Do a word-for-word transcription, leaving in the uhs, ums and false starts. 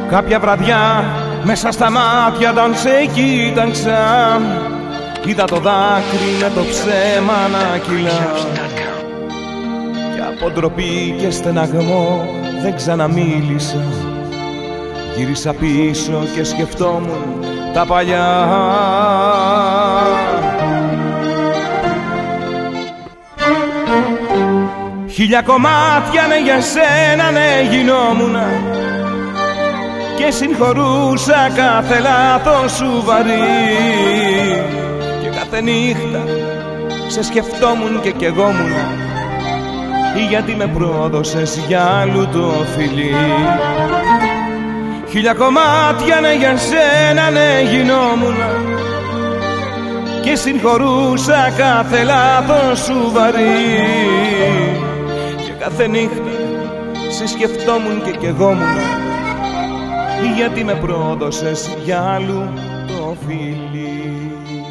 Κάποια βραδιά μέσα στα μάτια όταν σε κοίταξα, είδα το δάκρυ με το ψέμα να κυλά. Και από ντροπή και στεναγμό δεν ξαναμίλησα. Γύρισα πίσω και σκεφτόμουν τα παλιά. Χίλια κομμάτια ναι για σένα ναι γινόμουνα και συγχωρούσα κάθε λάθος σου βαρύ. Και κάθε νύχτα σε σκεφτόμουν και καιγόμουνα γιατί με πρόδωσες για άλλου το φιλί. Χίλια κομμάτια ναι για σένα ναι γινόμουνα και συγχωρούσα κάθε λάθος σου βαρύ. Και κάθε νύχτα σε σκεφτόμουν και καιγόμουνα γιατί με πρόδωσες για άλλου το φιλί.